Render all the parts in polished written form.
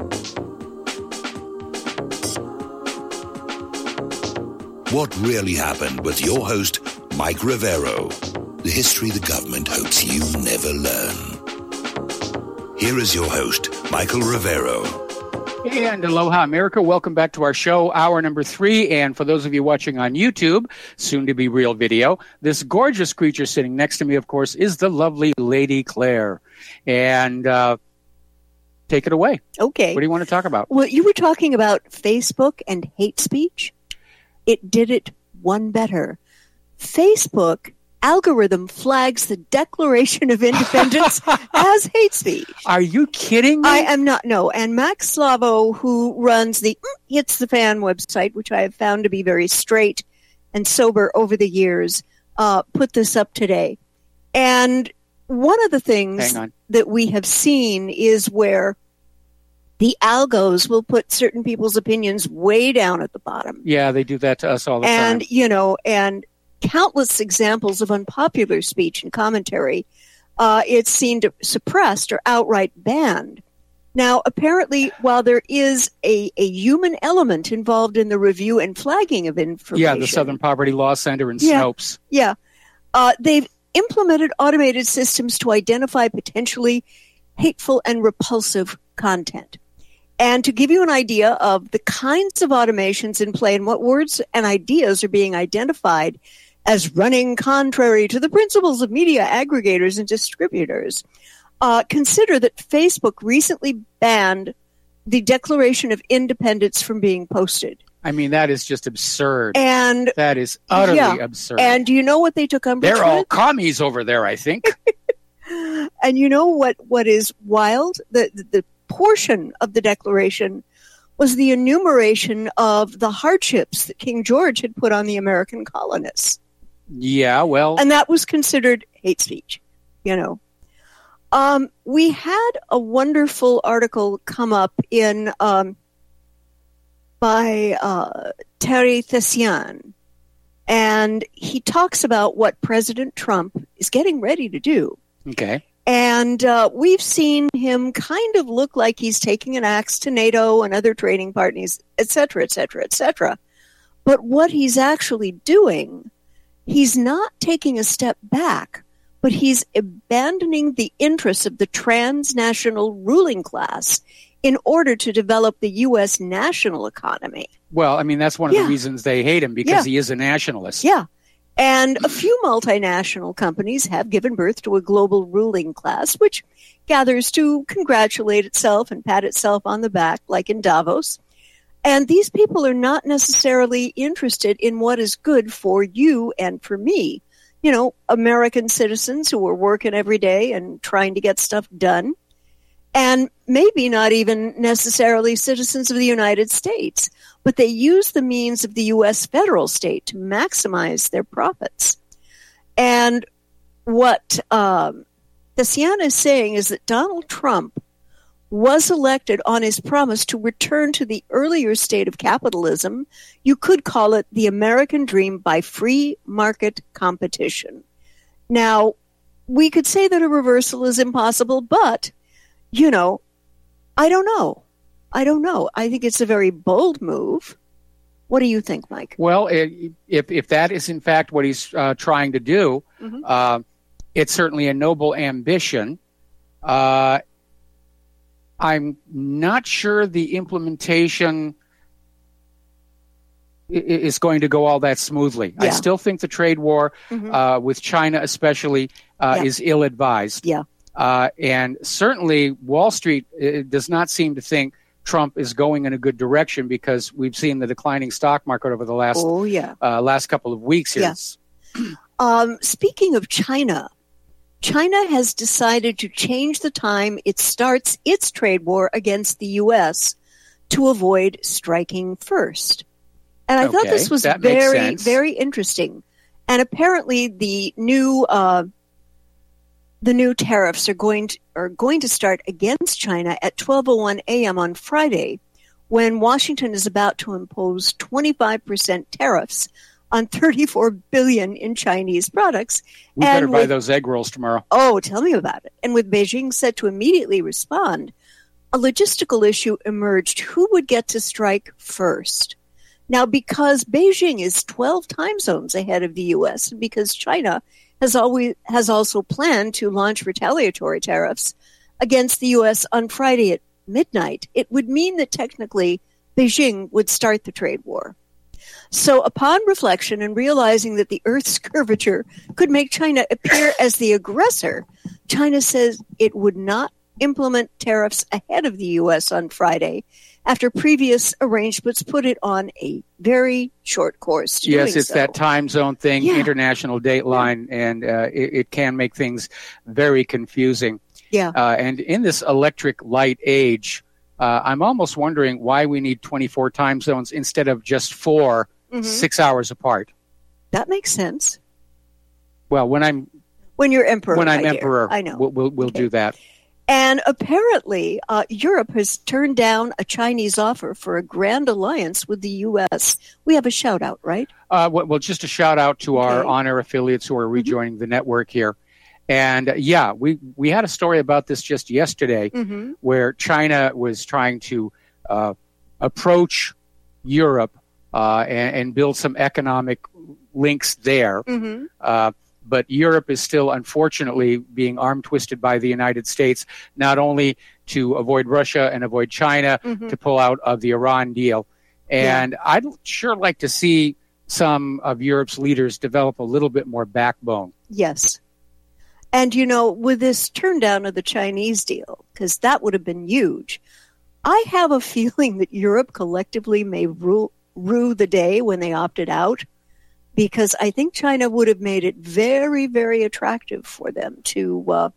What Really Happened with your host, Mike Rivero. The history the government hopes you never learn. Here is your host, Michael Rivero. And aloha, America. Welcome back to our show, hour number 3. And for those of you watching on YouTube, soon to be real video, this gorgeous creature sitting next to me, of course, is the lovely Lady Claire. And take it away. Okay. What do you want to talk about? Well, you were talking about Facebook and hate speech. It did it one better. Facebook algorithm flags the Declaration of Independence as hate speech. Are you kidding me? I am not, no. And Max Slavo, who runs the Hits the Fan website, which I have found to be very straight and sober over the years, put this up today. And one of the things that we have seen is where the algos will put certain people's opinions way down at the bottom. Yeah, they do that to us all the time. And, you know, and countless examples of unpopular speech and commentary, it's seen to suppressed or outright banned. Now, apparently, while there is a human element involved in the review and flagging of information. Yeah, the Southern Poverty Law Center and Snopes. Yeah. They've implemented automated systems to identify potentially hateful and repulsive content. And to give you an idea of the kinds of automations in play and what words and ideas are being identified as running contrary to the principles of media aggregators and distributors, consider that Facebook recently banned the Declaration of Independence from being posted. I mean, that is just absurd. And that is utterly absurd. And do you know what they took umbrage with? They're all commies over there, I think. And you know what is wild? The portion of the Declaration was the enumeration of the hardships that King George had put on the American colonists. Yeah, well. And that was considered hate speech, you know. We had a wonderful article come up in by Terry Thesian, and he talks about what President Trump is getting ready to do. Okay. And we've seen him kind of look like he's taking an axe to NATO and other trading partners, et cetera, et cetera, et cetera. But what he's actually doing, he's not taking a step back, but he's abandoning the interests of the transnational ruling class in order to develop the U.S. national economy. Well, I mean, that's one of the reasons they hate him, because he is a nationalist. Yeah. And a few multinational companies have given birth to a global ruling class, which gathers to congratulate itself and pat itself on the back, like in Davos. And these people are not necessarily interested in what is good for you and for me. You know, American citizens who are working every day and trying to get stuff done. And maybe not even necessarily citizens of the United States, but they use the means of the U.S. federal state to maximize their profits. And what Thesian is saying is that Donald Trump was elected on his promise to return to the earlier state of capitalism. You could call it the American dream by free market competition. Now, we could say that a reversal is impossible, but you know, I don't know. I think it's a very bold move. What do you think, Mike? Well, if that is in fact what he's trying to do, it's certainly a noble ambition. I'm not sure the implementation is going to go all that smoothly. I still think the trade war with China especially is ill-advised. Yeah. And certainly Wall Street does not seem to think Trump is going in a good direction, because we've seen the declining stock market over the last couple of weeks here. Yeah. Speaking of China, China has decided to change the time it starts its trade war against the U.S. to avoid striking first. And I thought this was very, very interesting. And apparently the new tariffs are going to start against China at 12:01 a.m. on Friday, when Washington is about to impose 25% tariffs on $34 billion in Chinese products. We better buy those egg rolls tomorrow. Oh, tell me about it. And with Beijing set to immediately respond, a logistical issue emerged. Who would get to strike first? Now, because Beijing is 12 time zones ahead of the U.S., and because China has also planned to launch retaliatory tariffs against the U.S. on Friday at midnight, it would mean that technically Beijing would start the trade war. So upon reflection and realizing that the Earth's curvature could make China appear as the aggressor, China says it would not implement tariffs ahead of the U.S. on Friday after previous arrangements put it on a very short course. Yes, it's so. that time zone thing, Yeah. international date line, and it can make things very confusing. Yeah. And in this electric light age, I'm almost wondering why we need 24 time zones instead of just 4, 6 hours apart. That makes sense. Well, when When you're emperor. I'm my dear. emperor, I know. we'll do that. And apparently, Europe has turned down a Chinese offer for a grand alliance with the U.S. We have a shout out, right? Well, just a shout out to our Okay. on-air affiliates who are rejoining the network here. And yeah, we had a story about this just yesterday where China was trying to approach Europe and build some economic links there. But Europe is still, unfortunately, being arm-twisted by the United States, not only to avoid Russia and avoid China, to pull out of the Iran deal. And I'd sure like to see some of Europe's leaders develop a little bit more backbone. Yes. And, you know, with this turn down of the Chinese deal, because that would have been huge, I have a feeling that Europe collectively may rue the day when they opted out, because I think China would have made it very, very attractive for them to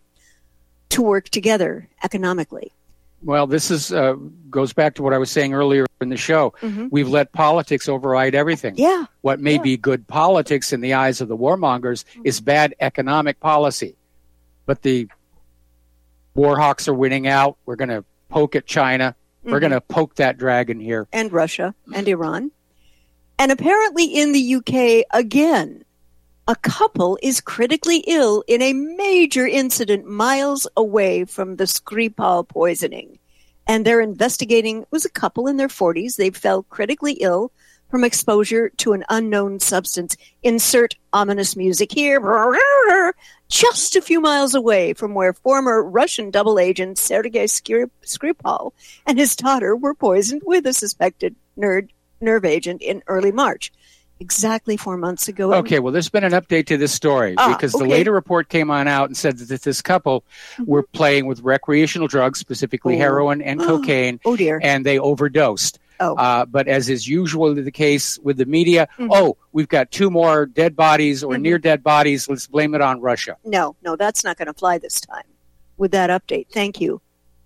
work together economically. Well, this is goes back to what I was saying earlier in the show. We've let politics override everything. Yeah. What may be good politics in the eyes of the warmongers is bad economic policy. But the war hawks are winning out. We're going to poke at China. We're going to poke that dragon here. And Russia and Iran. And apparently in the UK, again, a couple is critically ill in a major incident miles away from the Skripal poisoning. And they're investigating, it was a couple in their 40s. They fell critically ill from exposure to an unknown substance. Insert ominous music here. Just a few miles away from where former Russian double agent Sergei Skripal and his daughter were poisoned with a suspected nerve agent in early March. Exactly 4 months ago. Okay, well, there's been an update to this story because the later report came on out and said that this couple were playing with recreational drugs, specifically heroin and cocaine, Oh, dear. and they overdosed. But as is usually the case with the media, we've got 2 more dead bodies or near dead bodies. Let's blame it on Russia. No, that's not going to fly this time with that update. Thank you.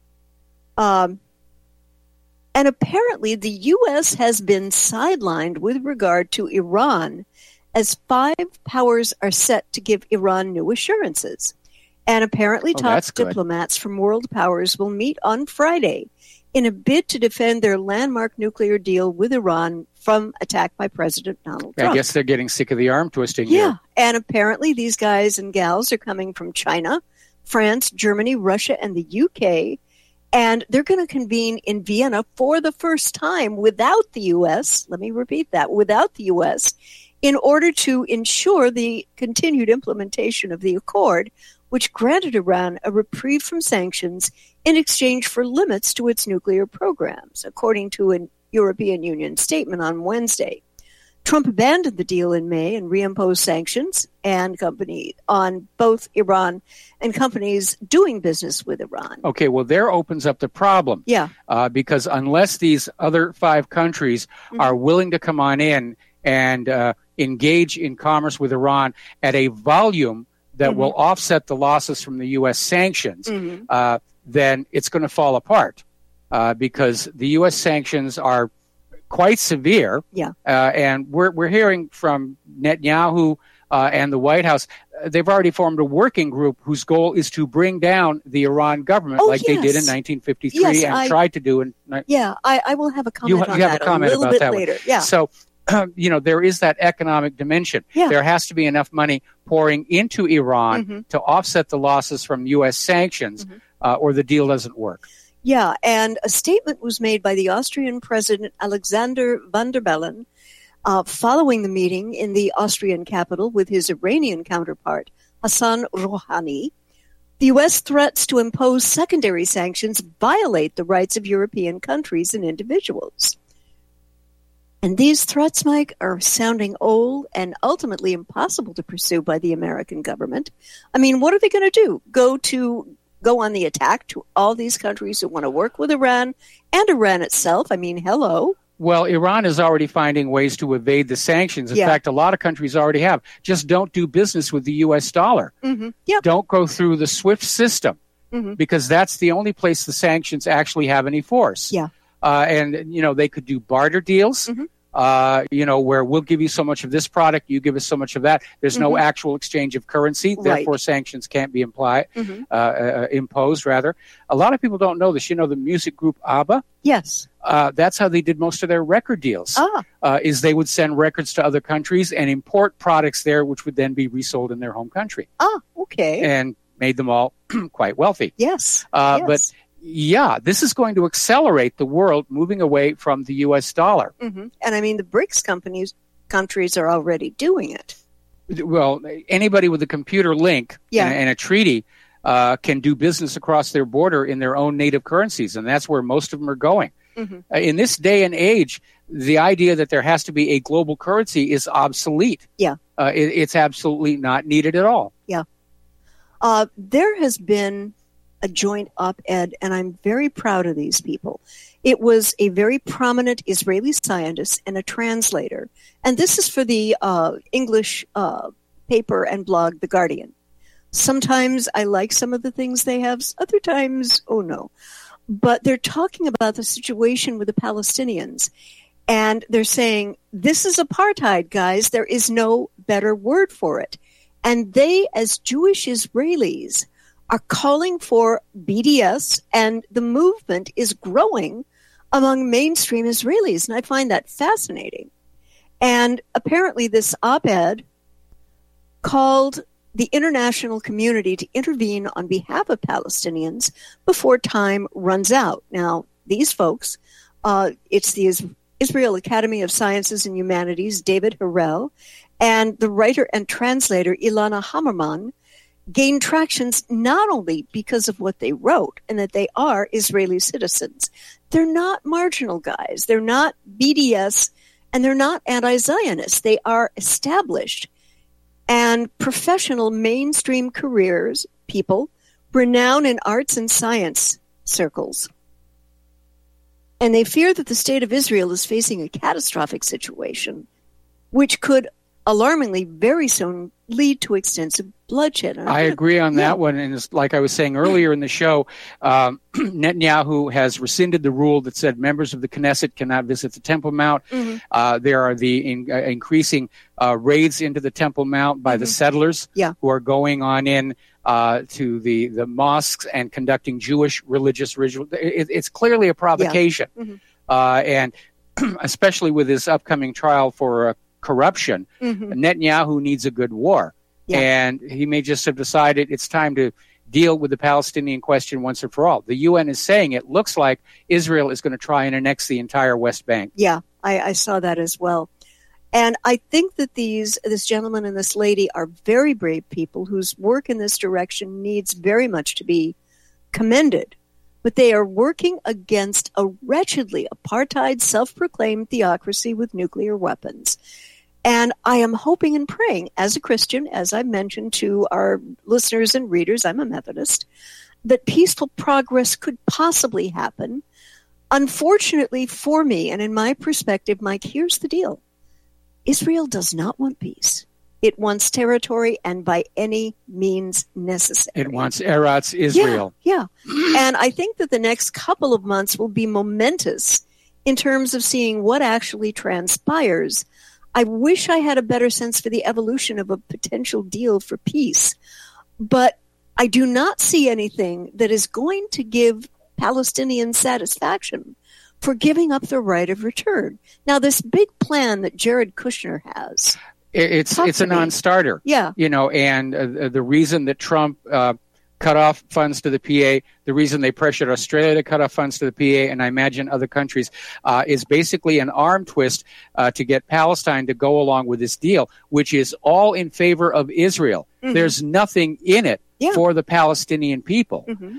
And apparently the U.S. has been sidelined with regard to Iran as 5 powers are set to give Iran new assurances. And apparently top diplomats from world powers will meet on Friday in a bid to defend their landmark nuclear deal with Iran from attack by President Donald Trump. I guess they're getting sick of the arm twisting. Yeah, and apparently these guys and gals are coming from China, France, Germany, Russia, and the UK. And they're going to convene in Vienna for the first time without the U.S. Let me repeat that, without the U.S. in order to ensure the continued implementation of the accord, which granted Iran a reprieve from sanctions in exchange for limits to its nuclear programs, according to a European Union statement on Wednesday. Trump abandoned the deal in May and reimposed sanctions on both Iran and companies doing business with Iran. Okay, well, there opens up the problem. Yeah. Because unless these other 5 countries are willing to come on in and engage in commerce with Iran at a volume that will offset the losses from the U.S. sanctions, then it's going to fall apart because the U.S. sanctions are quite severe. Yeah. And we're hearing from Netanyahu and the White House. They've already formed a working group whose goal is to bring down the Iran government they did in 1953 tried to do in. I will have a comment on that a little bit that later. One. Yeah. So, there is that economic dimension. Yeah. There has to be enough money pouring into Iran to offset the losses from U.S. sanctions or the deal doesn't work. Yeah, and a statement was made by the Austrian President Alexander Van der Bellen following the meeting in the Austrian capital with his Iranian counterpart, Hassan Rouhani. The U.S. threats to impose secondary sanctions violate the rights of European countries and individuals. And these threats, Mike, are sounding old and ultimately impossible to pursue by the American government. I mean, what are they going to do? Go on the attack to all these countries who want to work with Iran and Iran itself? I mean, hello. Well, Iran is already finding ways to evade the sanctions. In fact, a lot of countries already have. Just don't do business with the U.S. dollar. Mm-hmm. Yep. Don't go through the SWIFT system because that's the only place the sanctions actually have any force. Yeah. And, they could do barter deals, where we'll give you so much of this product, you give us so much of that. There's no actual exchange of currency. Right. Therefore, sanctions can't be imposed, rather. A lot of people don't know this. The music group ABBA? Yes. That's how they did most of their record deals, is they would send records to other countries and import products there, which would then be resold in their home country. Oh, okay. And made them all quite wealthy. Yes. But yeah, this is going to accelerate the world moving away from the U.S. dollar. Mm-hmm. And I mean, the BRICS countries are already doing it. Well, anybody with a computer link and a treaty can do business across their border in their own native currencies, and that's where most of them are going. Mm-hmm. In this day and age, the idea that there has to be a global currency is obsolete. Yeah. It's absolutely not needed at all. Yeah. There has been a joint op-ed, and I'm very proud of these people. It was a very prominent Israeli scientist and a translator. And this is for the English paper and blog, The Guardian. Sometimes I like some of the things they have, other times, oh no. But they're talking about the situation with the Palestinians. And they're saying, this is apartheid, guys. There is no better word for it. And they, as Jewish Israelis, are calling for BDS, and the movement is growing among mainstream Israelis. And I find that fascinating. And apparently this op-ed called the international community to intervene on behalf of Palestinians before time runs out. Now, these folks, it's the Israel Academy of Sciences and Humanities, David Harel, and the writer and translator Ilana Hammerman, gained tractions not only because of what they wrote and that they are Israeli citizens. They're not marginal guys. They're not BDS, and they're not anti-Zionists. They are established and professional mainstream careers, people, renowned in arts and science circles. And they fear that the state of Israel is facing a catastrophic situation, which could alarmingly very soon lead to extensive bloodshed. I agree on that one. And it's like I was saying earlier in the show, Netanyahu has rescinded the rule that said members of the Knesset cannot visit the Temple Mount. There are the increasing raids into the Temple Mount by the settlers who are going on in to the mosques and conducting Jewish religious rituals. It's clearly a provocation. And especially with this upcoming trial for corruption, Netanyahu needs a good war. And he may just have decided it's time to deal with the Palestinian question once and for all. The UN is saying it looks like Israel is going to try and annex the entire West Bank. Yeah, I saw that as well. And I think that this gentleman and this lady are very brave people whose work in this direction needs very much to be commended. But they are working against a wretchedly apartheid, self-proclaimed theocracy with nuclear weapons. And I am hoping and praying, as a Christian, as I mentioned to our listeners and readers, I'm a Methodist, that peaceful progress could possibly happen. Unfortunately for me, and in my perspective, Mike, here's the deal. Israel does not want peace. It wants territory, and by any means necessary. It wants Eretz Israel. Yeah. And I think that the next couple of months will be momentous in terms of seeing what actually transpires. I wish I had a better sense for the evolution of a potential deal for peace, but I do not see anything that is going to give Palestinians satisfaction for giving up their right of return. Now, this big plan that Jared Kushner has, it's a non-starter. Yeah. And the reason that Trump cut off funds to the PA. The reason they pressured Australia to cut off funds to the PA, and I imagine other countries, is basically an arm twist to get Palestine to go along with this deal, which is all in favor of Israel. Mm-hmm. There's nothing in it for the Palestinian people. Mm-hmm.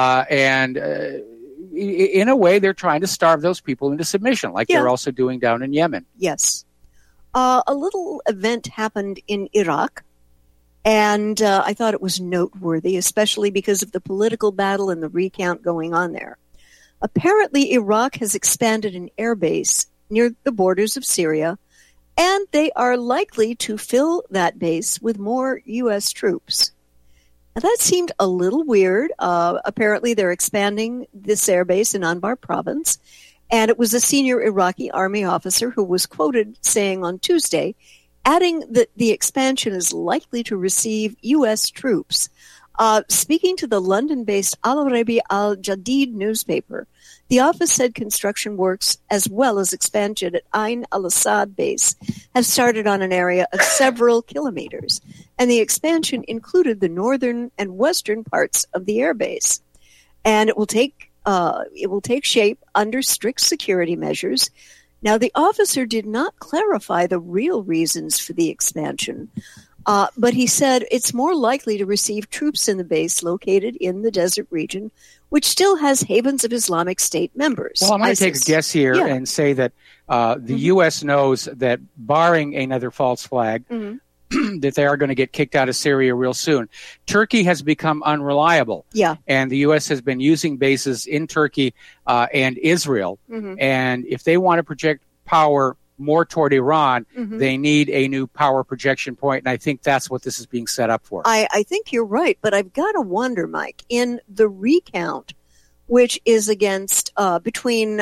In a way, they're trying to starve those people into submission, like they're also doing down in Yemen. Yes. A little event happened in Iraq. And I thought it was noteworthy, especially because of the political battle and the recount going on there. Apparently, Iraq has expanded an airbase near the borders of Syria, and they are likely to fill that base with more U.S. troops. Now, that seemed a little weird. Apparently, they're expanding this airbase in Anbar province, and it was a senior Iraqi army officer who was quoted saying on Tuesday, adding that the expansion is likely to receive U.S. troops. Speaking to the London-based Al-Arabi Al-Jadid newspaper, the office said construction works as well as expansion at Ain al-Assad base have started on an area of several kilometers, and the expansion included the northern and western parts of the airbase. And it will take shape under strict security measures. Now, the officer did not clarify the real reasons for the expansion, but he said it's more likely to receive troops in the base located in the desert region, which still has havens of Islamic State members. Well, I'm going to take a guess here and say that the U.S. knows that barring another false flag, that they are going to get kicked out of Syria real soon. Turkey has become unreliable. Yeah. And the U.S. has been using bases in Turkey and Israel. Mm-hmm. And if they want to project power more toward Iran, they need a new power projection point. And I think that's what this is being set up for. I think you're right. But I've got to wonder, Mike, in the recount, which is against between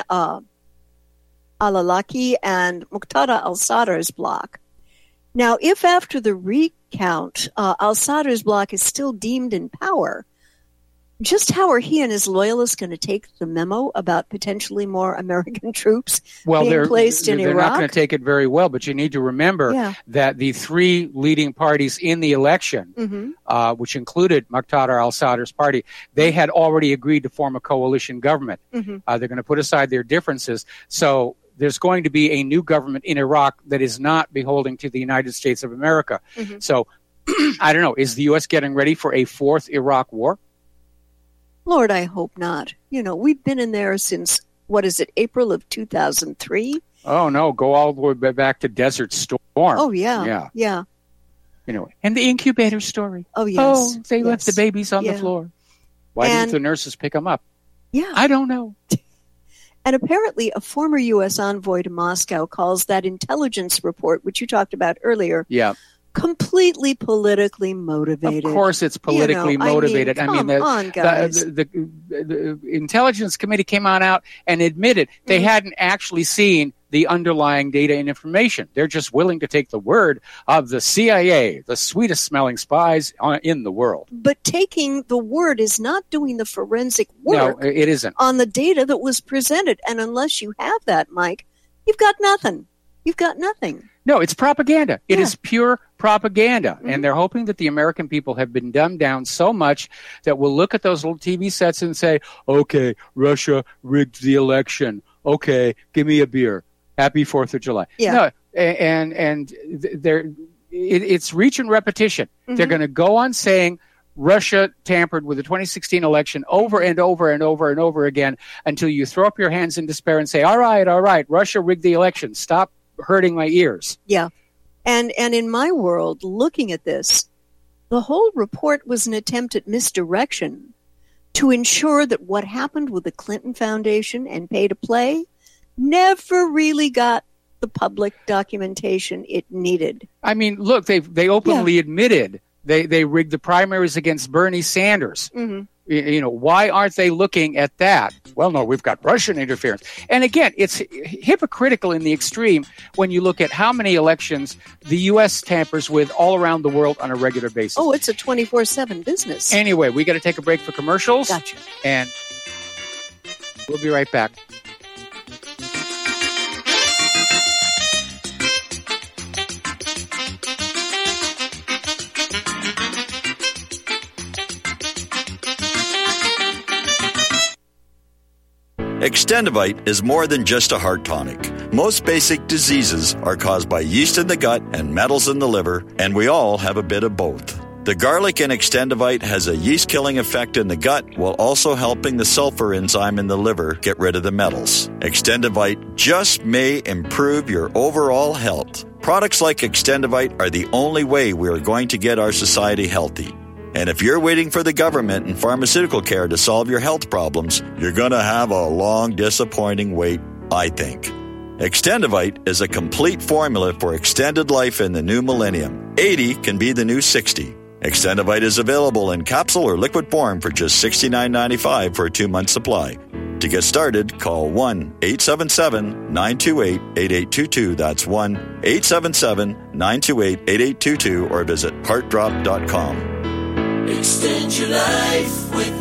al-Awlaki and Muqtada al-Sadr's bloc. Now, if after the recount, al-Sadr's bloc is still deemed in power, just how are he and his loyalists going to take the memo about potentially more American troops being placed in Iraq? They're not going to take it very well, but you need to remember that the three leading parties in the election, which included Muqtada al-Sadr's party, they had already agreed to form a coalition government. They're going to put aside their differences. So there's going to be a new government in Iraq that is not beholden to the United States of America. So, I don't know, is the U.S. getting ready for a fourth Iraq war? Lord, I hope not. You know, we've been in there since, April of 2003? Oh, no, go all the way back to Desert Storm. Oh, yeah. You know, and the incubator story. Oh, yes. Oh, they left the babies on the floor. Why didn't the nurses pick them up? Yeah. I don't know. And apparently a former U.S. envoy to Moscow calls that intelligence report, which you taled about earlier, completely politically motivated. Of course it's politically motivated. The Intelligence Committee came out and admitted they hadn't actually seen the underlying data and information. They're just willing to take the word of the CIA, the sweetest smelling spies in the world. But taking the word is not doing the forensic work. No, it isn't. On the data that was presented. And unless you have that, Mike, you've got nothing. You've got nothing. No, it's propaganda. It is pure propaganda. And they're hoping that the American people have been dumbed down so much that we'll look at those little TV sets and say, okay, Russia rigged the election. Okay, give me a beer. Happy 4th of July. Yeah. No, it's reach and repetition. They're going to go on saying Russia tampered with the 2016 election over and over and over and over again until you throw up your hands in despair and say, all right, Russia rigged the election. Stop hurting my ears. Yeah. And in my world, looking at this, the whole report was an attempt at misdirection to ensure that what happened with the Clinton Foundation and pay to play never really got the public documentation it needed. I mean, look, they openly admitted they rigged the primaries against Bernie Sanders. You know, why aren't they looking at that? Well, no, we've got Russian interference. And again, it's hypocritical in the extreme when you look at how many elections the U.S. tampers with all around the world on a regular basis. Oh, it's a 24/7 business. Anyway, we got to take a break for commercials. Gotcha. And we'll be right back. Extendivite is more than just a heart tonic. Most basic diseases are caused by yeast in the gut and metals in the liver, and we all have a bit of both. The garlic in Extendivite has a yeast-killing effect in the gut while also helping the sulfur enzyme in the liver get rid of the metals. Extendivite just may improve your overall health. Products like Extendivite are the only way we are going to get our society healthy. And if you're waiting for the government and pharmaceutical care to solve your health problems, you're going to have a long, disappointing wait, I think. Extendivite is a complete formula for extended life in the new millennium. 80 can be the new 60. Extendivite is available in capsule or liquid form for just $69.95 for a 2-month supply. To get started, call 1-877-928-8822. That's 1-877-928-8822 or visit heartdrop.com. Extend your life with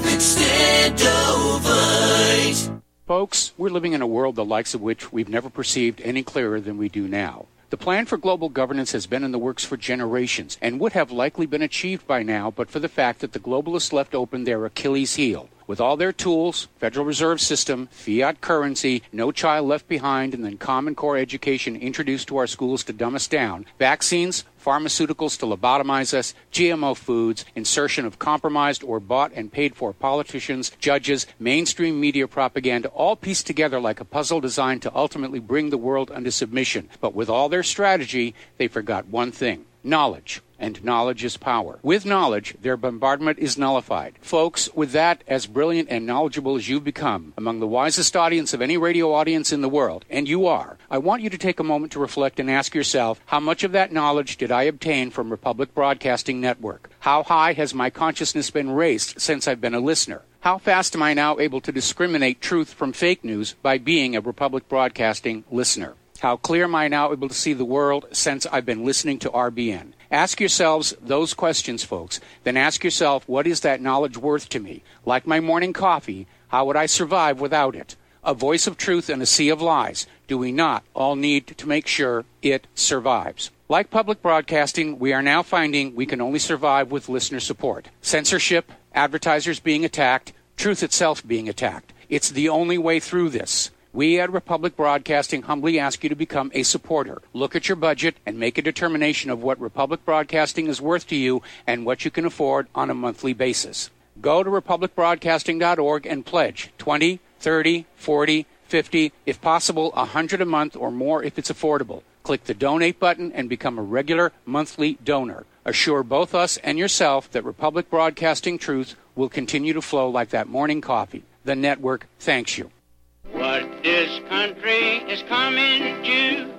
Extendivite. Folks, we're living in a world the likes of which we've never perceived any clearer than we do now. The plan for global governance has been in the works for generations and would have likely been achieved by now but for the fact that the globalists left open their Achilles heel. With all their tools, Federal Reserve System, fiat currency, no child left behind, and then Common Core education introduced to our schools to dumb us down, vaccines, pharmaceuticals to lobotomize us, GMO foods, insertion of compromised or bought and paid for politicians, judges, mainstream media propaganda, all pieced together like a puzzle designed to ultimately bring the world under submission. But with all their strategy, they forgot one thing: knowledge. And knowledge is power. With knowledge, their bombardment is nullified. Folks, with that, as brilliant and knowledgeable as you've become, among the wisest audience of any radio audience in the world, and you are, I want you to take a moment to reflect and ask yourself, how much of that knowledge did I obtain from Republic Broadcasting Network? How high has my consciousness been raised since I've been a listener? How fast am I now able to discriminate truth from fake news by being a Republic Broadcasting listener? How clear am I now able to see the world since I've been listening to RBN? Ask yourselves those questions, folks. Then ask yourself, what is that knowledge worth to me? Like my morning coffee, how would I survive without it? A voice of truth in a sea of lies. Do we not all need to make sure it survives? Like public broadcasting, we are now finding we can only survive with listener support. Censorship, advertisers being attacked, truth itself being attacked. It's the only way through this. We at Republic Broadcasting humbly ask you to become a supporter. Look at your budget and make a determination of what Republic Broadcasting is worth to you and what you can afford on a monthly basis. Go to republicbroadcasting.org and pledge $20, $30, $40, $50, if possible, $100 a month or more if it's affordable. Click the donate button and become a regular monthly donor. Assure both us and yourself that Republic Broadcasting truth will continue to flow like that morning coffee. The network thanks you. What this country is coming to,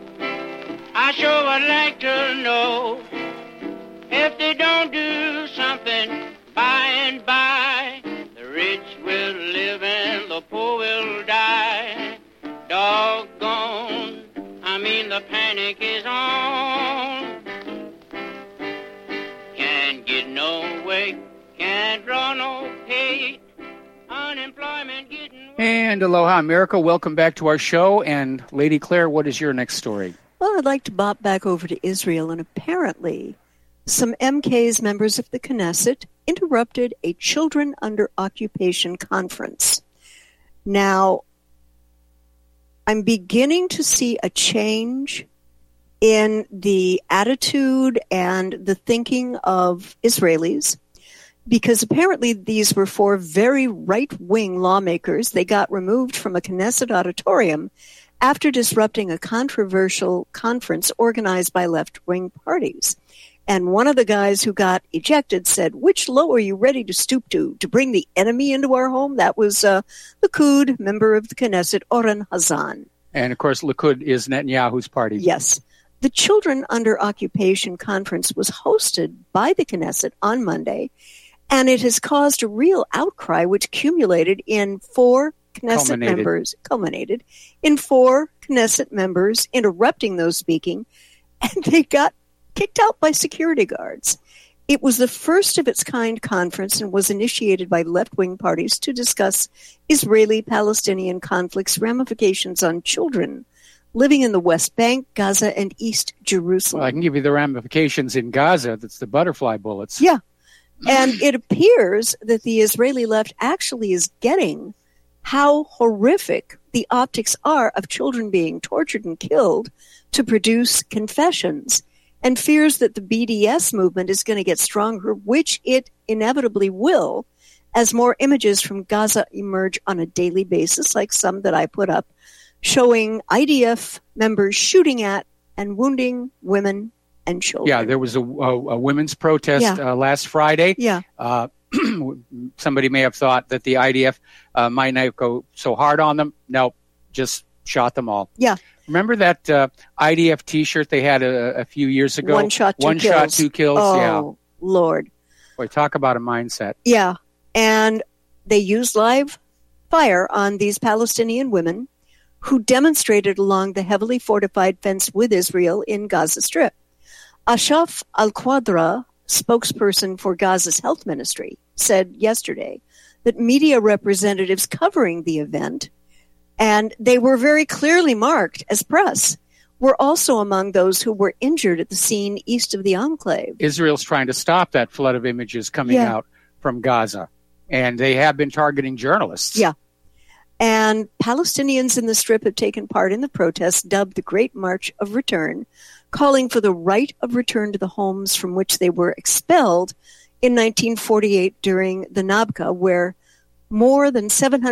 I sure would like to know. If they don't do something by and by, the rich will live and the poor will die. Doggone, I mean the panic is on. Can't get no way, can't draw no pay. Unemployment getting... And aloha, America. Welcome back to our show. And Lady Claire, what is your next story? Well, I'd like to bop back over to Israel, and apparently some MKs, members of the Knesset, interrupted a Children Under Occupation conference. Now, I'm beginning to see a change in the attitude and the thinking of Israelis, because apparently these were 4 very right-wing lawmakers. They got removed from a Knesset auditorium after disrupting a controversial conference organized by left-wing parties. And one of the guys who got ejected said, "Which low are you ready to stoop to bring the enemy into our home?" That was Likud, member of the Knesset, Oren Hazan. And, of course, Likud is Netanyahu's party. Yes. The Children Under Occupation conference was hosted by the Knesset on Monday, and it has caused a real outcry, which culminated in 4 Knesset members interrupting those speaking, and they got kicked out by security guards. It was the first of its kind conference and was initiated by left-wing parties to discuss Israeli-Palestinian conflict's ramifications on children living in the West Bank, Gaza, and East Jerusalem. Well, I can give you the ramifications in Gaza. That's the butterfly bullets. Yeah. And it appears that the Israeli left actually is getting how horrific the optics are of children being tortured and killed to produce confessions, and fears that the BDS movement is going to get stronger, which it inevitably will, as more images from Gaza emerge on a daily basis, like some that I put up, showing IDF members shooting at and wounding women and children. Yeah, there was a women's protest last Friday. Yeah. Somebody may have thought that the IDF might not go so hard on them. No, just shot them all. Yeah. Remember that IDF T-shirt they had a few years ago? One shot, two kills. Oh, yeah. Lord. Boy, talk about a mindset. Yeah. And they used live fire on these Palestinian women who demonstrated along the heavily fortified fence with Israel in Gaza Strip. Ashaf Al-Qadra, spokesperson for Gaza's health ministry, said yesterday that media representatives covering the event, and they were very clearly marked as press, were also among those who were injured at the scene east of the enclave. Israel's trying to stop that flood of images coming out from Gaza, and they have been targeting journalists. Yeah. And Palestinians in the Strip have taken part in the protests dubbed the Great March of Return, calling for the right of return to the homes from which they were expelled in 1948 during the Nakba, where more than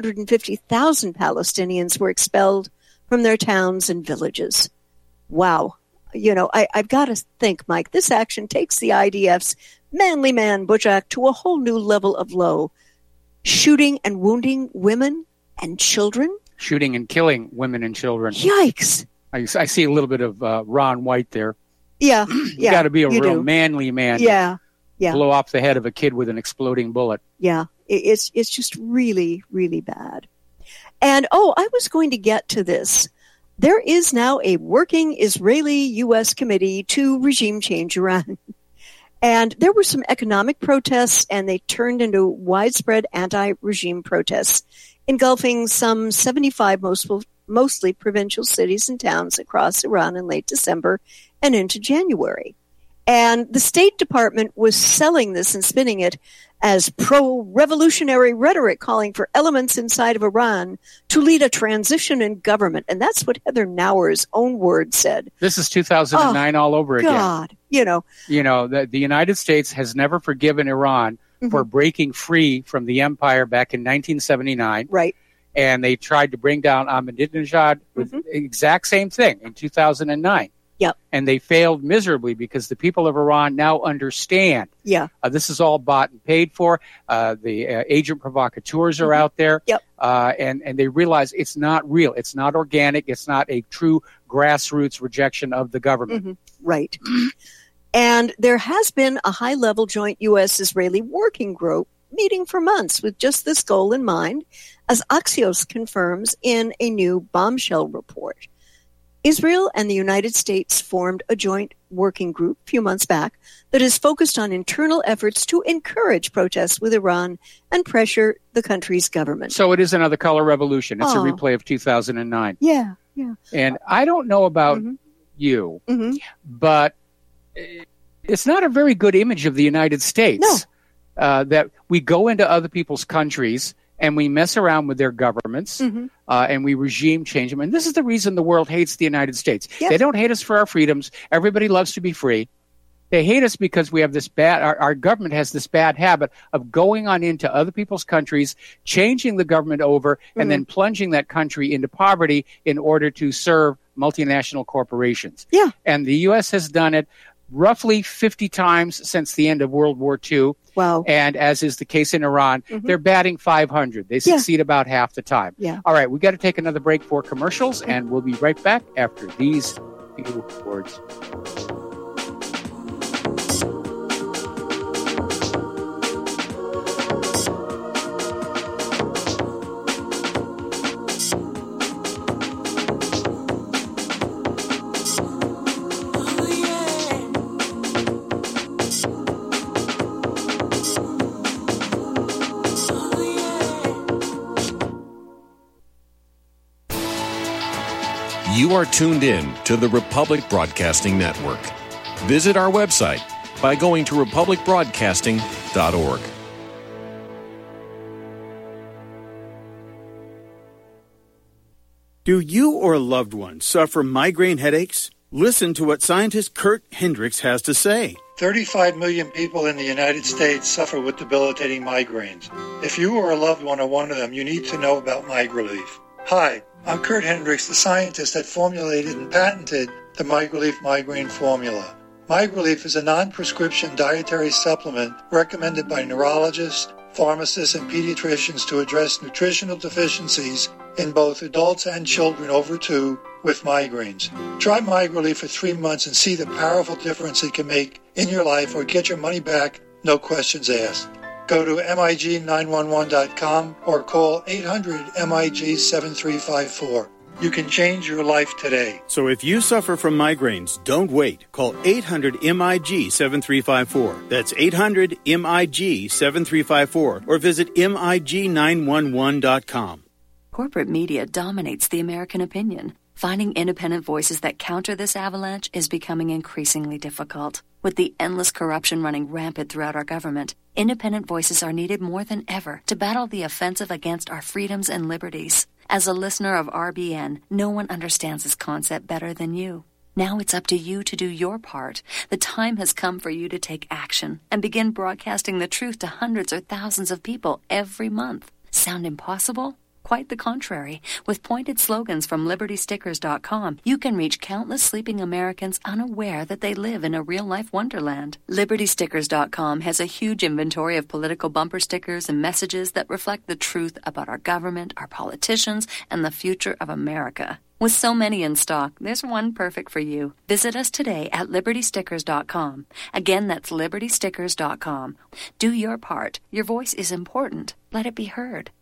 750,000 Palestinians were expelled from their towns and villages. Wow. You know, I've got to think, Mike, this action takes the IDF's manly man Butch Act to a whole new level of low. Shooting and wounding women and children? Shooting and killing women and children. Yikes. I see a little bit of Ron White there. Yeah. You got to be a real manly man. Yeah. To blow off the head of a kid with an exploding bullet. Yeah. It's just really, really bad. And, I was going to get to this. There is now a working Israeli-U.S. committee to regime change Iran. And there were some economic protests, and they turned into widespread anti-regime protests, engulfing some 75 mostly provincial cities and towns across Iran in late December and into January. And the State Department was selling this and spinning it as pro-revolutionary rhetoric, calling for elements inside of Iran to lead a transition in government. And that's what Heather Nauer's own words said. This is 2009 all over again. God, the United States has never forgiven Iran for breaking free from the empire back in 1979. Right. And they tried to bring down Ahmadinejad with the exact same thing in 2009. Yep. And they failed miserably because the people of Iran now understand. Yeah. This is all bought and paid for. The agent provocateurs are out there. Yep. And they realize it's not real. It's not organic. It's not a true grassroots rejection of the government. Right. And there has been a high-level joint U.S.-Israeli working group meeting for months with just this goal in mind, as Axios confirms in a new bombshell report. Israel and the United States formed a joint working group a few months back that is focused on internal efforts to encourage protests with Iran and pressure the country's government. So it is another color revolution. It's a replay of 2009. Yeah. And I don't know about you, but it's not a very good image of the United States. No. That we go into other people's countries and we mess around with their governments, and we regime change them. And this is the reason the world hates the United States. Yep. They don't hate us for our freedoms. Everybody loves to be free. They hate us because we have this our government has this bad habit of going on into other people's countries, changing the government over, and then plunging that country into poverty in order to serve multinational corporations. Yeah. And the U.S. has done it roughly 50 times since the end of World War II. Wow. And as is the case in Iran, they're batting 500. They succeed about half the time. Yeah. All right, we've got to take another break for commercials, and we'll be right back after these few words. You are tuned in to the Republic Broadcasting Network. Visit our website by going to republicbroadcasting.org. Do you or a loved one suffer migraine headaches? Listen to what scientist Kurt Hendricks has to say. 35 million people in the United States suffer with debilitating migraines. If you or a loved one are one of them, you need to know about MigraLief. Hi, I'm Kurt Hendricks, the scientist that formulated and patented the MigraLief migraine formula. MigraLief is a non-prescription dietary supplement recommended by neurologists, pharmacists, and pediatricians to address nutritional deficiencies in both adults and children over 2 with migraines. Try MigraLief for 3 months and see the powerful difference it can make in your life, or get your money back, no questions asked. Go to MIG911.com or call 800-MIG-7354. You can change your life today. So if you suffer from migraines, don't wait. Call 800-MIG-7354. That's 800-MIG-7354. Or visit MIG911.com. Corporate media dominates the American opinion. Finding independent voices that counter this avalanche is becoming increasingly difficult. With the endless corruption running rampant throughout our government, independent voices are needed more than ever to battle the offensive against our freedoms and liberties. As a listener of RBN, no one understands this concept better than you. Now it's up to you to do your part. The time has come for you to take action and begin broadcasting the truth to hundreds or thousands of people every month. Sound impossible? Quite the contrary. With pointed slogans from LibertyStickers.com, you can reach countless sleeping Americans unaware that they live in a real-life wonderland. LibertyStickers.com has a huge inventory of political bumper stickers and messages that reflect the truth about our government, our politicians, and the future of America. With so many in stock, there's one perfect for you. Visit us today at LibertyStickers.com. Again, that's LibertyStickers.com. Do your part. Your voice is important. Let it be heard.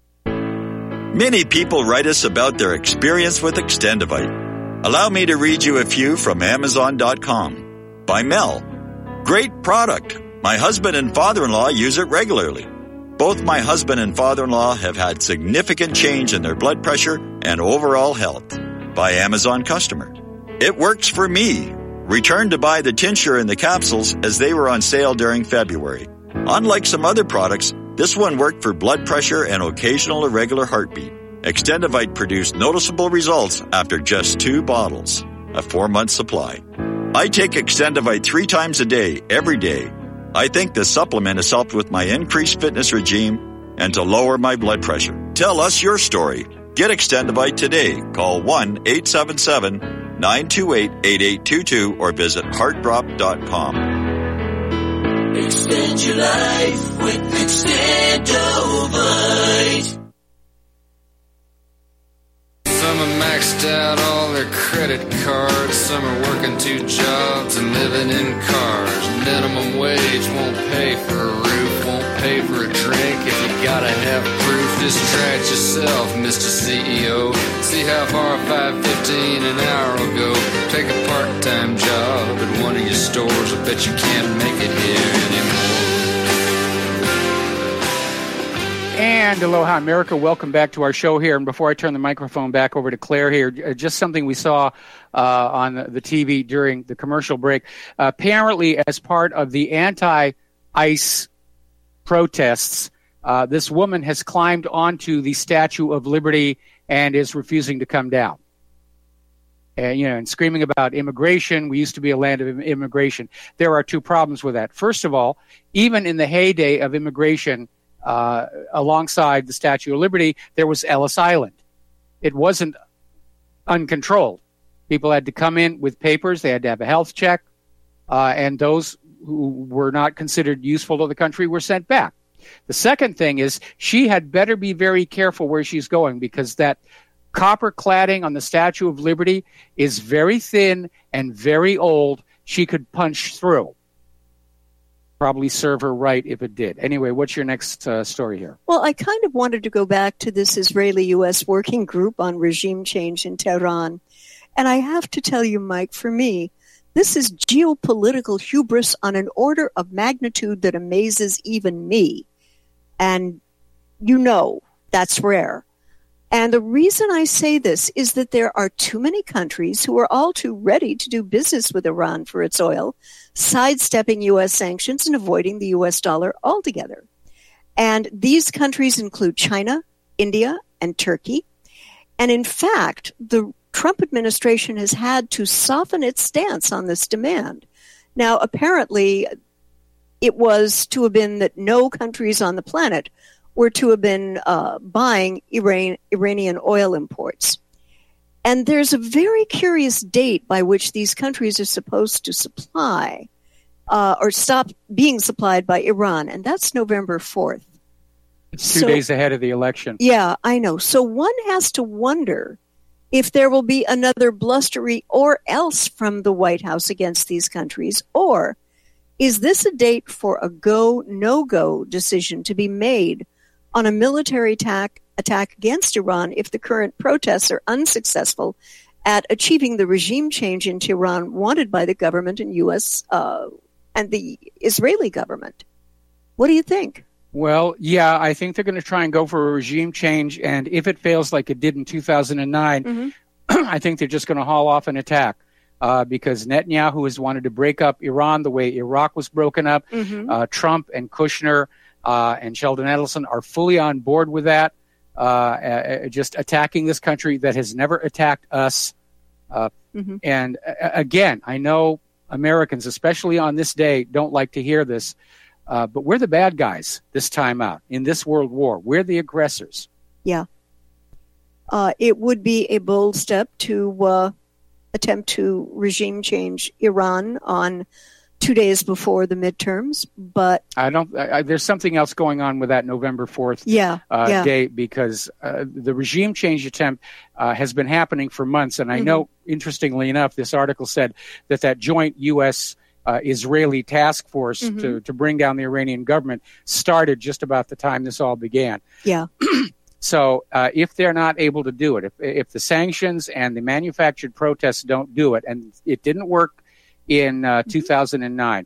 Many people write us about their experience with Extendivite. Allow me to read you a few from Amazon.com. By Mel. Great product. My husband and father-in-law use it regularly. Both my husband and father-in-law have had significant change in their blood pressure and overall health. By Amazon customer. It works for me. Returned to buy the tincture and the capsules as they were on sale during February. Unlike some other products, this one worked for blood pressure and occasional irregular heartbeat. Extendivite produced noticeable results after just 2 bottles, a 4-month supply. I take Extendivite 3 times a day, every day. I think the supplement has helped with my increased fitness regime and to lower my blood pressure. Tell us your story. Get Extendivite today. Call 1-877-928-8822 or visit heartdrop.com. Extend your life with Extendovite. Some are maxed out all their credit cards. Some are working 2 jobs and living in cars. Minimum wage won't pay for a roof, won't pay for a drink. If you gotta have proof, just try it yourself, Mr. CEO. See how far $5.15 an hour will go. Take a part-time job at one of your stores. I bet you can't make it here anymore. And aloha, America. Welcome back to our show here. And before I turn the microphone back over to Claire here, just something we saw on the TV during the commercial break. Apparently, as part of the anti-ICE protests, this woman has climbed onto the Statue of Liberty and is refusing to come down. And screaming about immigration. We used to be a land of immigration. There are 2 problems with that. First of all, even in the heyday of immigration, alongside the Statue of Liberty, there was Ellis Island. It wasn't uncontrolled. People had to come in with papers. They had to have a health check. And those who were not considered useful to the country were sent back. The second thing is she had better be very careful where she's going, because that copper cladding on the Statue of Liberty is very thin and very old. She could punch through. Probably serve her right if it did. Anyway, what's your next story here? Well, I kind of wanted to go back to this Israeli-U.S. working group on regime change in Tehran. And I have to tell you, Mike, for me, this is geopolitical hubris on an order of magnitude that amazes even me. And that's rare. And the reason I say this is that there are too many countries who are all too ready to do business with Iran for its oil, sidestepping U.S. sanctions and avoiding the U.S. dollar altogether. And these countries include China, India, and Turkey. And in fact, the Trump administration has had to soften its stance on this demand. Now, apparently, it was to have been that no countries on the planet were to have been buying Iranian oil imports. And there's a very curious date by which these countries are supposed to supply or stop being supplied by Iran, and that's November 4th. It's 2 days ahead of the election. Yeah, I know. So one has to wonder if there will be another blustery or else from the White House against these countries, or is this a date for a go, no-go decision to be made on a military attack against Iran if the current protests are unsuccessful at achieving the regime change in Tehran wanted by the government and U.S. And the Israeli government? What do you think? Well, yeah, I think they're going to try and go for a regime change, and if it fails like it did in 2009, I think they're just going to haul off an attack because Netanyahu has wanted to break up Iran the way Iraq was broken up. Trump and Kushner and Sheldon Adelson are fully on board with that, just attacking this country that has never attacked us. And again, I know Americans, especially on this day, don't like to hear this, but we're the bad guys this time out in this world war. We're the aggressors. Yeah. It would be a bold step to attempt to regime change Iran on 2 days before the midterms, but there's something else going on with that November 4th date, because the regime change attempt has been happening for months, and I know, interestingly enough, this article said that joint U.S. Israeli task force to bring down the Iranian government started just about the time this all began. Yeah. So if they're not able to do it, if the sanctions and the manufactured protests don't do it, and it didn't work in 2009,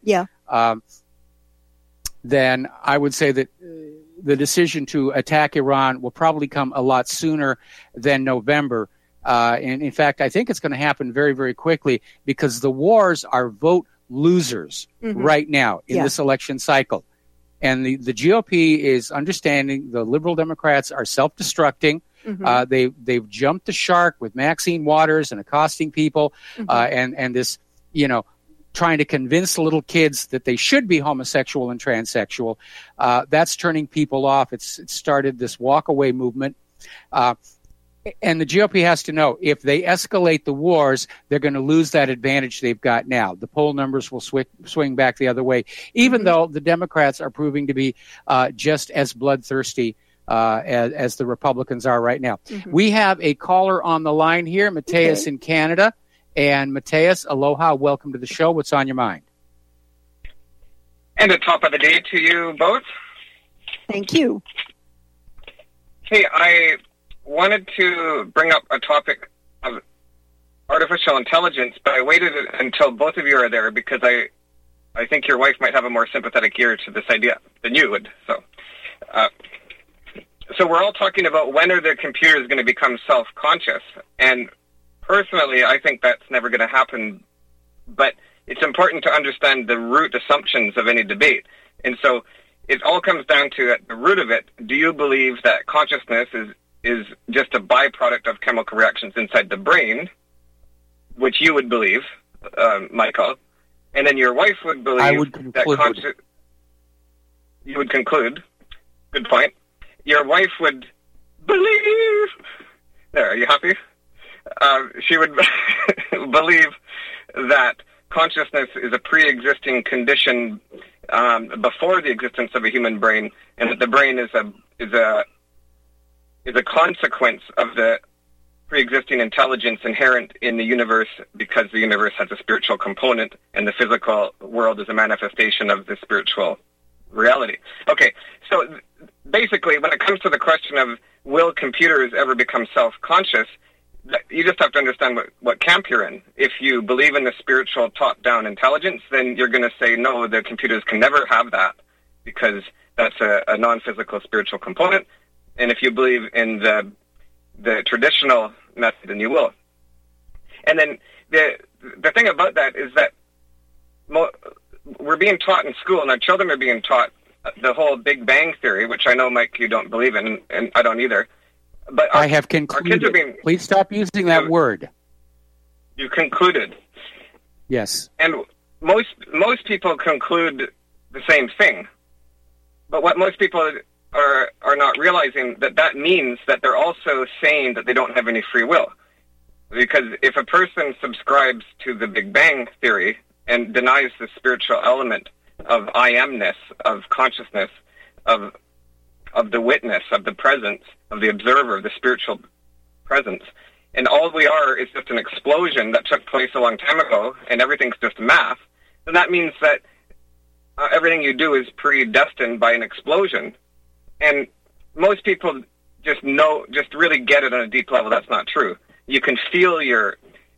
then I would say that the decision to attack Iran will probably come a lot sooner than November. And in fact, I think it's going to happen very, very quickly because the wars are vote losers right now in this election cycle. And the GOP is understanding the liberal Democrats are self-destructing. They've jumped the shark with Maxine Waters and accosting people and this, trying to convince little kids that they should be homosexual and transsexual. That's turning people off. It started this walk-away movement. And the GOP has to know if they escalate the wars, they're going to lose that advantage they've got now. The poll numbers will swing back the other way, even though the Democrats are proving to be just as bloodthirsty as the Republicans are right now. We have a caller on the line here, Mateus in Canada. And Mateus, aloha, welcome to the show. What's on your mind? And the top of the day to you both. Thank you. Hey, I wanted to bring up a topic of artificial intelligence, but I waited until both of you are there because I think your wife might have a more sympathetic ear to this idea than you would. So we're all talking about when are the computers going to become self-conscious, and personally, I think that's never going to happen, but it's important to understand the root assumptions of any debate. And so it all comes down to, at the root of it, do you believe that consciousness is just a byproduct of chemical reactions inside the brain, which you would believe, Michael, and then your wife would believe that you would conclude. Good point. Your wife would believe. There, are you happy? She would believe that consciousness is a pre-existing condition before the existence of a human brain, and that the brain is a consequence of the pre-existing intelligence inherent in the universe, because the universe has a spiritual component, and the physical world is a manifestation of the spiritual reality. Okay, so basically, when it comes to the question of will computers ever become self-conscious, you just have to understand what camp you're in. If you believe in the spiritual top-down intelligence, then you're going to say, no, the computers can never have that because that's a non-physical spiritual component. And if you believe in the traditional method, then you will. And then the thing about that is that we're being taught in school, and our children are being taught the whole Big Bang Theory, which I know, Mike, you don't believe in, and I don't either. But I have concluded. Please stop using that word. You concluded. Yes. And most people conclude the same thing. But what most people are not realizing that means that they're also saying that they don't have any free will. Because if a person subscribes to the Big Bang Theory and denies the spiritual element of I amness, of consciousness, of the witness, of the presence, of the observer, of the spiritual presence, and all we are is just an explosion that took place a long time ago, and everything's just math, then that means that everything you do is predestined by an explosion. And most people just really get it on a deep level. That's not true. You can feel your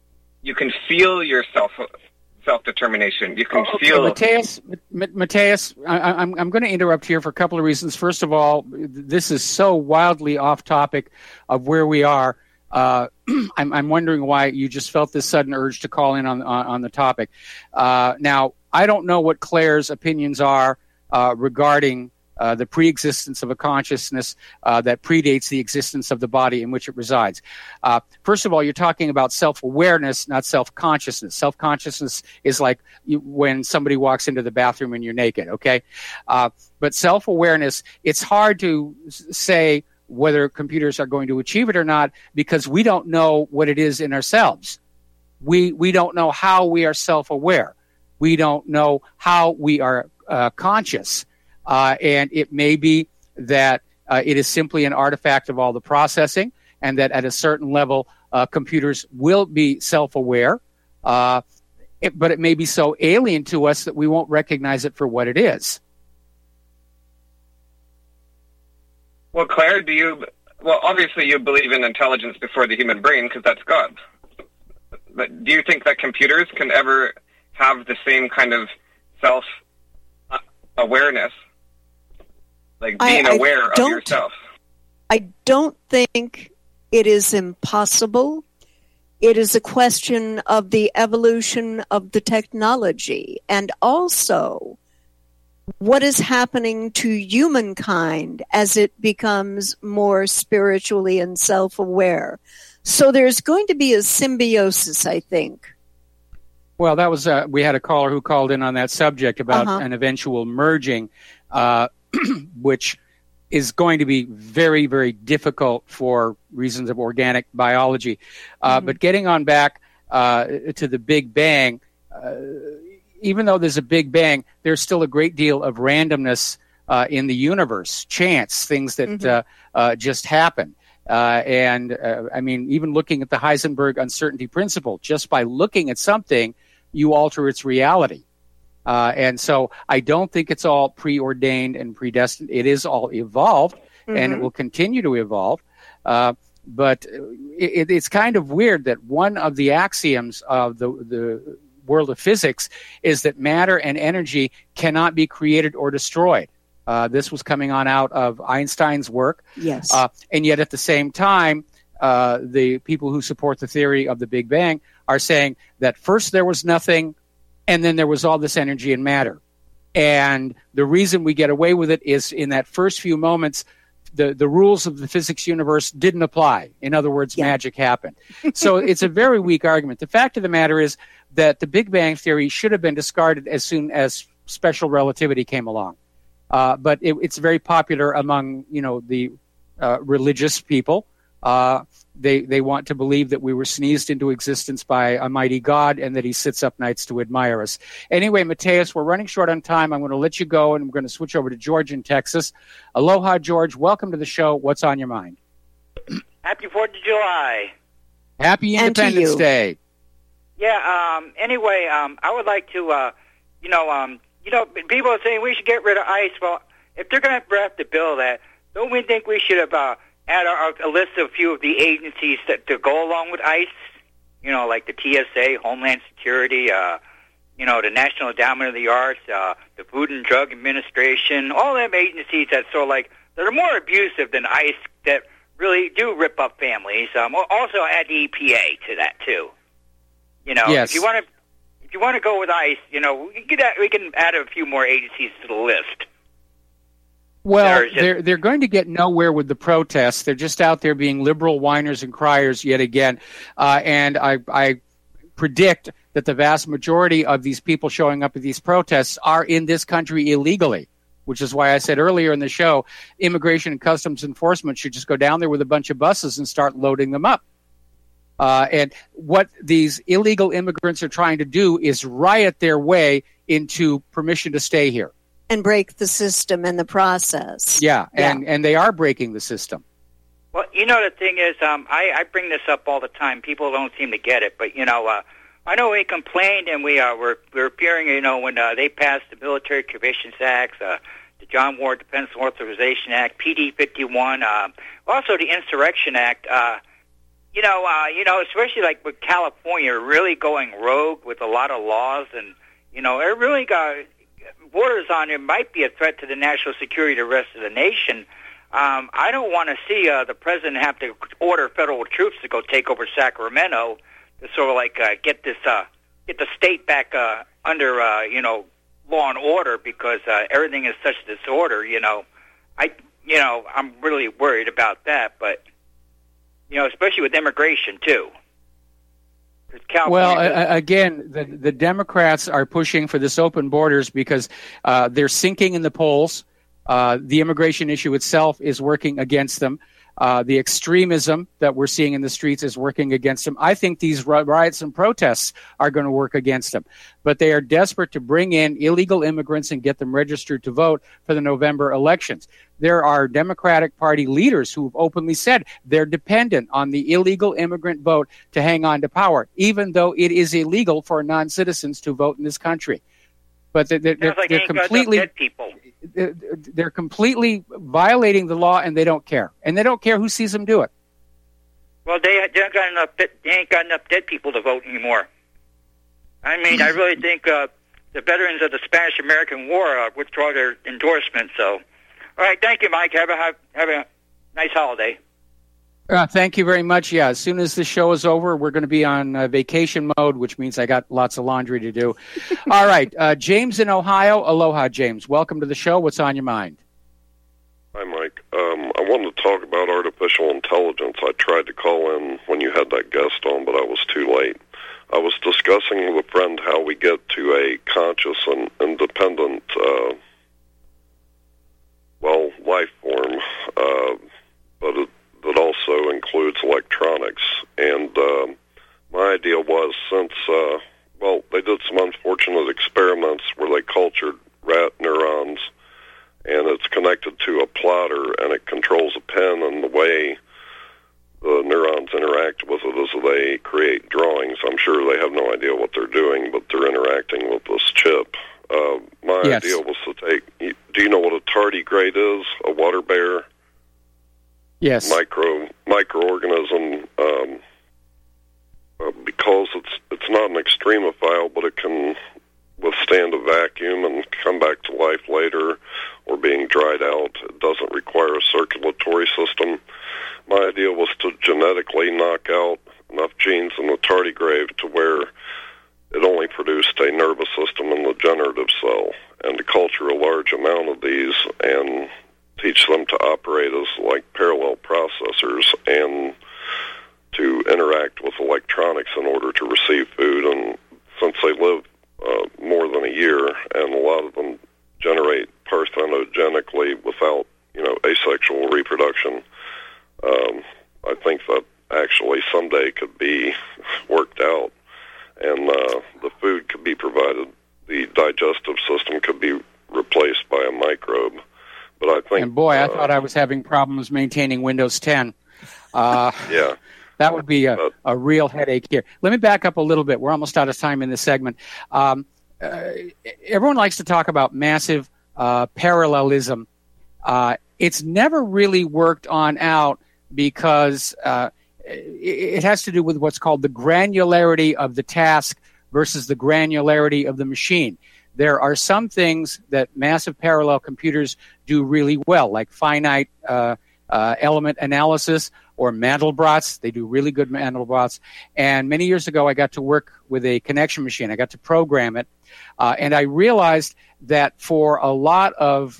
self-determination. You can feel. Matthias, I'm going to interrupt here for a couple of reasons. First of all, this is so wildly off topic of where we are. I'm wondering why you just felt this sudden urge to call in on the topic. Now, I don't know what Claire's opinions are regarding the pre-existence of a consciousness that predates the existence of the body in which it resides. First of all, you're talking about self-awareness, not self-consciousness. Self-consciousness is like when somebody walks into the bathroom and you're naked, okay? But self-awareness, it's hard to say whether computers are going to achieve it or not because we don't know what it is in ourselves. We don't know how we are self-aware. We don't know how we are conscious. And it may be that it is simply an artifact of all the processing and that at a certain level, computers will be self-aware, but it may be so alien to us that we won't recognize it for what it is. Well, Claire, obviously you believe in intelligence before the human brain because that's God. But do you think that computers can ever have the same kind of self-awareness? Like being aware of yourself. I don't think it is impossible. It is a question of the evolution of the technology and also what is happening to humankind as it becomes more spiritually and self-aware. So there's going to be a symbiosis, I think. Well, that was we had a caller who called in on that subject about an eventual merging, which is going to be very, very difficult for reasons of organic biology. But getting on back to the Big Bang, even though there's a Big Bang, there's still a great deal of randomness in the universe, chance, things that just happen. I mean, even looking at the Heisenberg uncertainty principle, just by looking at something, you alter its reality. And so I don't think it's all preordained and predestined. It is all evolved, and it will continue to evolve. But it's kind of weird that one of the axioms of the world of physics is that matter and energy cannot be created or destroyed. This was coming on out of Einstein's work. Yes. And yet at the same time, the people who support the theory of the Big Bang are saying that first there was nothing, and then there was all this energy and matter. And the reason we get away with it is in that first few moments, the rules of the physics universe didn't apply. In other words, magic happened. So it's a very weak argument. The fact of the matter is that the Big Bang theory should have been discarded as soon as special relativity came along. But it's very popular among, the religious people. They want to believe that we were sneezed into existence by a mighty God and that he sits up nights to admire us. Anyway, Matthias, we're running short on time. I'm going to let you go, and we're going to switch over to George in Texas. Aloha, George. Welcome to the show. What's on your mind? Happy 4th of July. Happy Independence Day. Yeah, anyway, I would like to, people are saying we should get rid of ICE. Well, if they're going to have to bill that, don't we think we should have add a list of a few of the agencies that to go along with ICE, like the TSA, Homeland Security, the National Endowment of the Arts, the Food and Drug Administration, all them agencies that that are more abusive than ICE that really do rip up families. Also add the EPA to that too. Yes. If you want to go with ICE, we can add a few more agencies to the list. Well, they're going to get nowhere with the protests. They're just out there being liberal whiners and criers yet again. And I predict that the vast majority of these people showing up at these protests are in this country illegally, which is why I said earlier in the show, Immigration and Customs Enforcement should just go down there with a bunch of buses and start loading them up. And what these illegal immigrants are trying to do is riot their way into permission to stay here. And break the system and the process. Yeah. And they are breaking the system. Well, the thing is, I bring this up all the time. People don't seem to get it, but, I know we complained, and we're appearing, when they passed the Military Commissions Act, the John Ward Defense Authorization Act, PD 51, also the Insurrection Act, especially like with California really going rogue with a lot of laws, and, it really got borders on it might be a threat to the national security of the rest of the nation. I don't want to see the president have to order federal troops to go take over Sacramento to sort of like get the state back under law and order, because everything is such disorder. I'm really worried about that, but especially with immigration too. Well, again, the Democrats are pushing for this open borders because they're sinking in the polls. The immigration issue itself is working against them. The extremism that we're seeing in the streets is working against them. I think these riots and protests are going to work against them. But they are desperate to bring in illegal immigrants and get them registered to vote for the November elections. There are Democratic Party leaders who have openly said they're dependent on the illegal immigrant vote to hang on to power, even though it is illegal for non-citizens to vote in this country. But they're completely violating the law, and they don't care. And they don't care who sees them do it. Well, they ain't got enough dead people to vote anymore. I mean, I really think the veterans of the Spanish-American War withdraw their endorsement. So, all right, thank you, Mike. Have a nice holiday. Thank you very much. Yeah, as soon as the show is over, we're going to be on vacation mode, which means I got lots of laundry to do. All right, James in Ohio. Aloha, James. Welcome to the show. What's on your mind? Hi, Mike. I wanted to talk about artificial intelligence. I tried to call in when you had that guest on, but I was too late. I was discussing with a friend how we get to a conscious and independent, life form, but that also includes electronics. And my idea was, since, they did some unfortunate experiments where they cultured rat neurons, and it's connected to a plotter, and it controls a pen, and the way the neurons interact with it is they create drawings. I'm sure they have no idea what they're doing, but they're interacting with this chip. My idea was to do you know what a tardigrade is? A water bear? Yes. Microorganism, because it's not an extremophile, but it can withstand a vacuum and come back to life later, or being dried out. It doesn't require a circulatory system. My idea was to genetically knock out enough genes in the tardigrade to where it only produced a nervous system in the generative cell, and to culture a large amount of these and teach them to operate as like parallel processors and to interact with electronics in order to receive food. And since they live more than a year, and a lot of them generate parthenogenically without, asexual reproduction, I think that actually someday could be worked out, and the food could be provided. The digestive system could be replaced by a microbe. But I think, and boy, I thought I was having problems maintaining Windows 10. Yeah. That would be a real headache here. Let me back up a little bit. We're almost out of time in this segment. Everyone likes to talk about massive parallelism. It's never really worked on out because it has to do with what's called the granularity of the task versus the granularity of the machine. There are some things that massive parallel computers do really well, like finite element analysis or Mandelbrot's. They do really good Mandelbrot's. And many years ago, I got to work with a connection machine. I got to program it. And I realized that for a lot of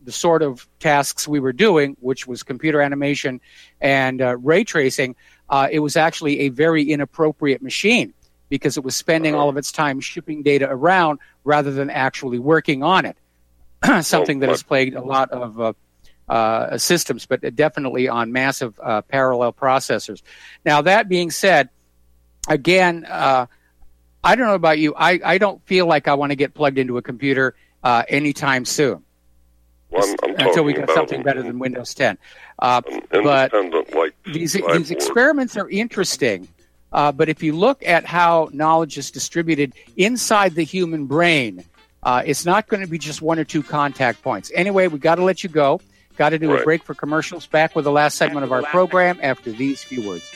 the sort of tasks we were doing, which was computer animation and ray tracing, it was actually a very inappropriate machine because it was spending all of its time shipping data around rather than actually working on it. Something that has plagued a lot of systems, but definitely on massive parallel processors. Now, that being said, again, I don't know about you. I don't feel like I want to get plugged into a computer anytime soon. Well, I'm until we get something better than Windows 10. But these experiments are interesting. But if you look at how knowledge is distributed inside the human brain, it's not going to be just one or two contact points. Anyway, we got to let you go. Got to do a break for commercials. Back with the last segment of our program after these few words.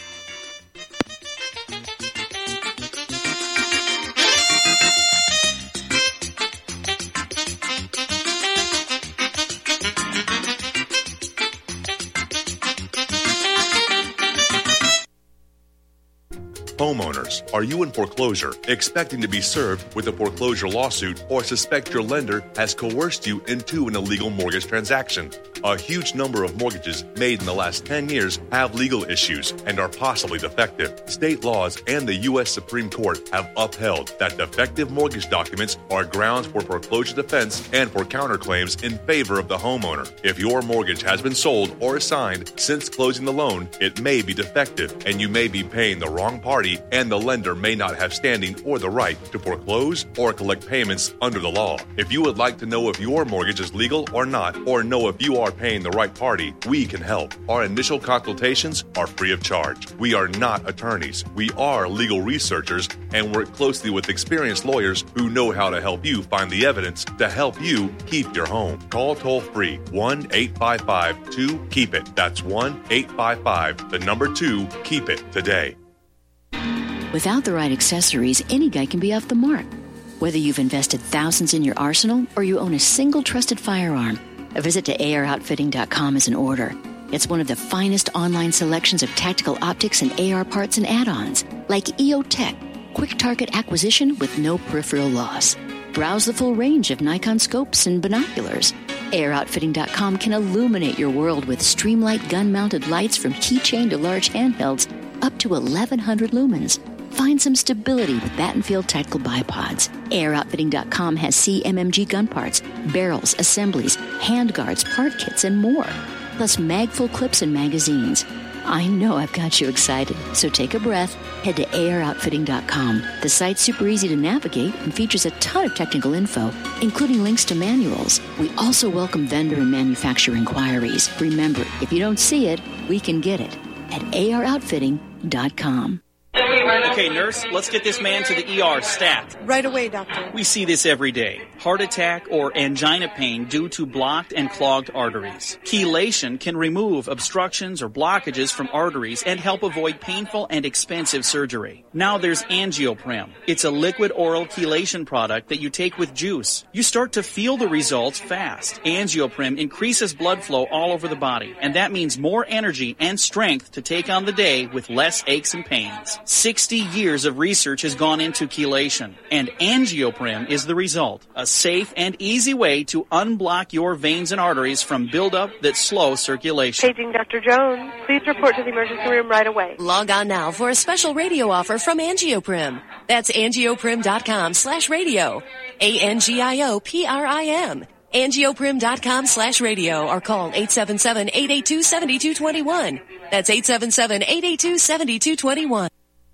Homeowners, are you in foreclosure, expecting to be served with a foreclosure lawsuit, or suspect your lender has coerced you into an illegal mortgage transaction? A huge number of mortgages made in the last 10 years have legal issues and are possibly defective. State laws and the U.S. Supreme Court have upheld that defective mortgage documents are grounds for foreclosure defense and for counterclaims in favor of the homeowner. If your mortgage has been sold or assigned since closing the loan, it may be defective and you may be paying the wrong party, and the lender may not have standing or the right to foreclose or collect payments under the law. If you would like to know if your mortgage is legal or not, or know if you are paying the right party, we can help. Our initial consultations are free of charge. We are not attorneys. We are legal researchers and work closely with experienced lawyers who know how to help you find the evidence to help you keep your home. Call toll-free 1-855-2-KEEP-IT. That's 1-855-2-KEEP-IT today. Without the right accessories, any guy can be off the mark. Whether you've invested thousands in your arsenal or you own a single trusted firearm, a visit to AROutfitting.com is in order. It's one of the finest online selections of tactical optics and AR parts and add-ons, like EOTech, quick target acquisition with no peripheral loss. Browse the full range of Nikon scopes and binoculars. AROutfitting.com can illuminate your world with Streamlight gun-mounted lights from keychain to large handhelds up to 1,100 lumens. Find some stability with Battenfield Tactical Bipods. AirOutfitting.com has CMMG gun parts, barrels, assemblies, handguards, part kits, and more. Plus magful clips and magazines. I know I've got you excited, so take a breath. Head to AirOutfitting.com. The site's super easy to navigate and features a ton of technical info, including links to manuals. We also welcome vendor and manufacturer inquiries. Remember, if you don't see it, we can get it at AirOutfitting.com. Okay, nurse, let's get this man to the ER stat. Right away, doctor. We see this every day. Heart attack or angina pain due to blocked and clogged arteries. Chelation can remove obstructions or blockages from arteries and help avoid painful and expensive surgery. Now there's Angioprim. It's a liquid oral chelation product that you take with juice. You start to feel the results fast. Angioprim increases blood flow all over the body, and that means more energy and strength to take on the day with less aches and pains. 60 years of research has gone into chelation, and Angioprim is the result. A safe and easy way to unblock your veins and arteries from buildup that slow circulation. Paging Dr. Jones. Please report to the emergency room right away. Log on now for a special radio offer from Angioprim. That's angioprim.com/radio. ANGIOPRIM. Angioprim.com/radio or call 877-882-7221. That's 877-882-7221.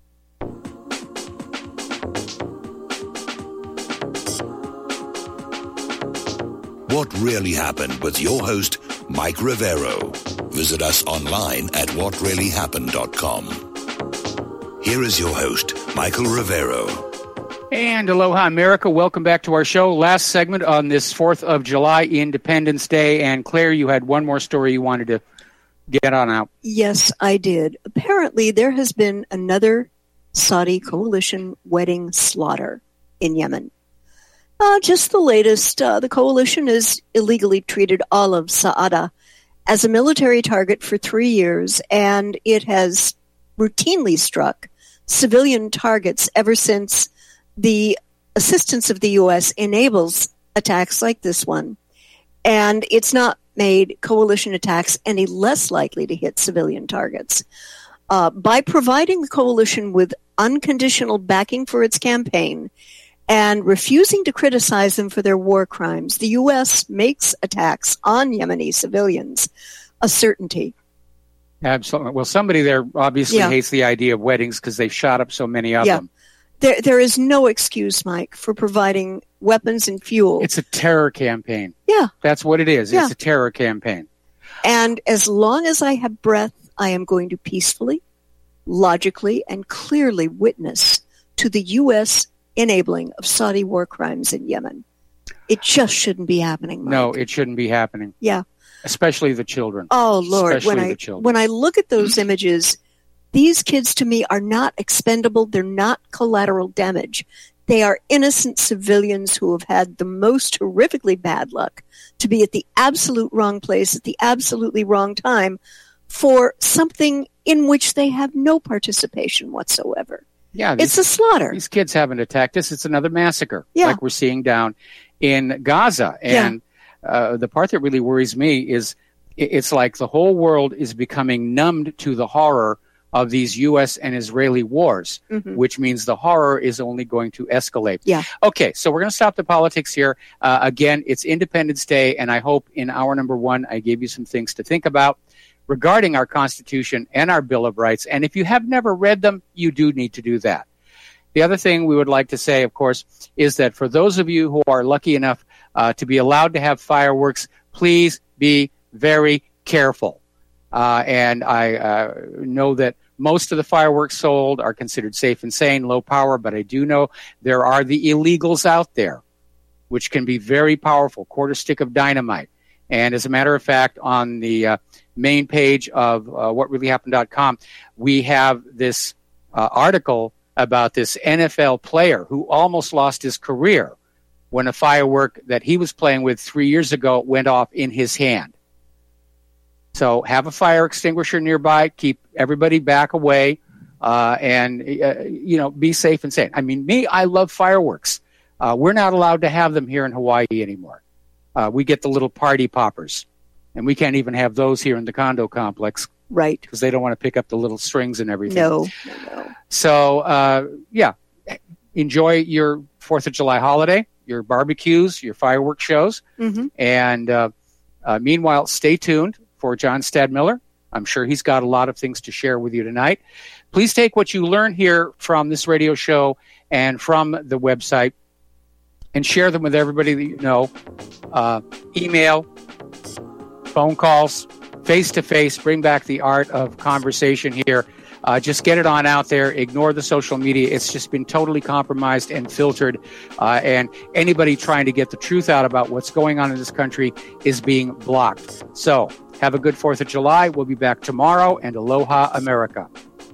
What Really Happened with your host, Mike Rivero. Visit us online at whatreallyhappened.com. Here is your host, Michael Rivero. And aloha, America. Welcome back to our show. Last segment on this 4th of July, Independence Day. And Claire, you had one more story you wanted to get on out. Yes, I did. Apparently, there has been another Saudi coalition wedding slaughter in Yemen. Just the latest, the coalition has illegally treated all of Saada as a military target for 3 years, and it has routinely struck civilian targets ever since the assistance of the U.S. enables attacks like this one. And it's not made coalition attacks any less likely to hit civilian targets. By providing the coalition with unconditional backing for its campaign and refusing to criticize them for their war crimes, the U.S. makes attacks on Yemeni civilians a certainty. Absolutely. Well, somebody there obviously hates the idea of weddings because they've shot up so many of them. There is no excuse, Mike, for providing weapons and fuel. It's a terror campaign. Yeah. That's what it is. Yeah. It's a terror campaign. And as long as I have breath, I am going to peacefully, logically, and clearly witness to the U.S. enabling of Saudi war crimes in Yemen. It just shouldn't be happening, Mike. No, it shouldn't be happening. Yeah. Especially the children. Oh, Lord. Especially the children. When I look at those images, these kids to me are not expendable. They're not collateral damage. They are innocent civilians who have had the most horrifically bad luck to be at the absolute wrong place at the absolutely wrong time for something in which they have no participation whatsoever. Yeah, it's a slaughter. These kids haven't attacked us. It's another massacre, like we're seeing down in Gaza. And the part that really worries me is it's like the whole world is becoming numbed to the horror of these U.S. and Israeli wars, which means the horror is only going to escalate. Yeah. Okay, so we're going to stop the politics here. Again, it's Independence Day, and I hope in hour number 1 I gave you some things to think about regarding our Constitution and our Bill of Rights. And if you have never read them, you do need to do that. The other thing we would like to say, of course, is that for those of you who are lucky enough to be allowed to have fireworks, please be very careful. And I know that most of the fireworks sold are considered safe and sane, low power, but I do know there are the illegals out there, which can be very powerful, quarter stick of dynamite. And as a matter of fact, on the main page of whatreallyhappened.com, we have this article about this NFL player who almost lost his career when a firework that he was playing with 3 years ago went off in his hand. So have a fire extinguisher nearby, keep everybody back away, and be safe and sane. I mean, I love fireworks. We're not allowed to have them here in Hawaii anymore. We get the little party poppers, and we can't even have those here in the condo complex. Right. Because they don't want to pick up the little strings and everything. No. So, enjoy your 4th of July holiday, your barbecues, your fireworks shows. And meanwhile, stay tuned for John Stadmiller. I'm sure he's got a lot of things to share with you tonight. Please take what you learn here from this radio show and from the website and share them with everybody that you know. Email, phone calls, face-to-face, bring back the art of conversation here. Just get it on out there. Ignore the social media. It's just been totally compromised and filtered. And anybody trying to get the truth out about what's going on in this country is being blocked. So have a good 4th of July. We'll be back tomorrow. And aloha, America.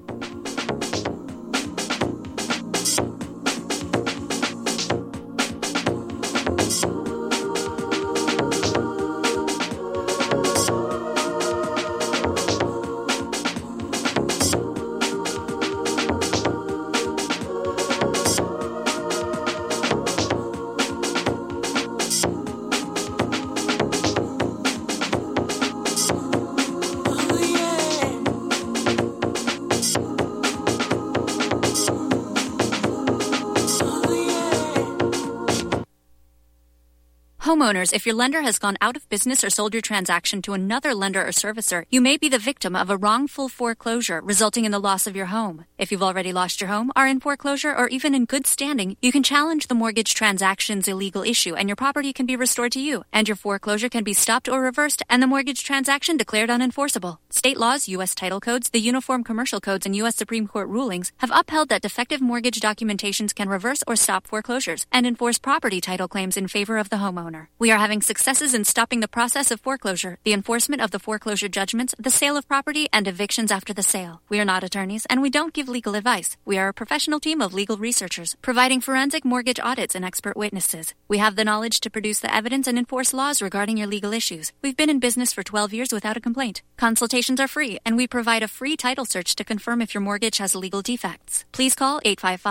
Homeowners, if your lender has gone out of business or sold your transaction to another lender or servicer, you may be the victim of a wrongful foreclosure resulting in the loss of your home. If you've already lost your home, are in foreclosure, or even in good standing, you can challenge the mortgage transaction's illegal issue and your property can be restored to you, and your foreclosure can be stopped or reversed and the mortgage transaction declared unenforceable. State laws, U.S. title codes, the Uniform Commercial Codes, and U.S. Supreme Court rulings have upheld that defective mortgage documentations can reverse or stop foreclosures and enforce property title claims in favor of the homeowner. We are having successes in stopping the process of foreclosure, the enforcement of the foreclosure judgments, the sale of property, and evictions after the sale. We are not attorneys, and we don't give legal advice. We are a professional team of legal researchers, providing forensic mortgage audits and expert witnesses. We have the knowledge to produce the evidence and enforce laws regarding your legal issues. We've been in business for 12 years without a complaint. Consultations are free, and we provide a free title search to confirm if your mortgage has legal defects. Please call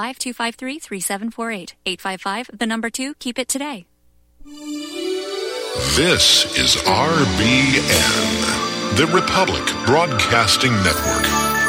855-253-3748. 855, the number 2, keep it today. This is RBN, the Republic Broadcasting Network.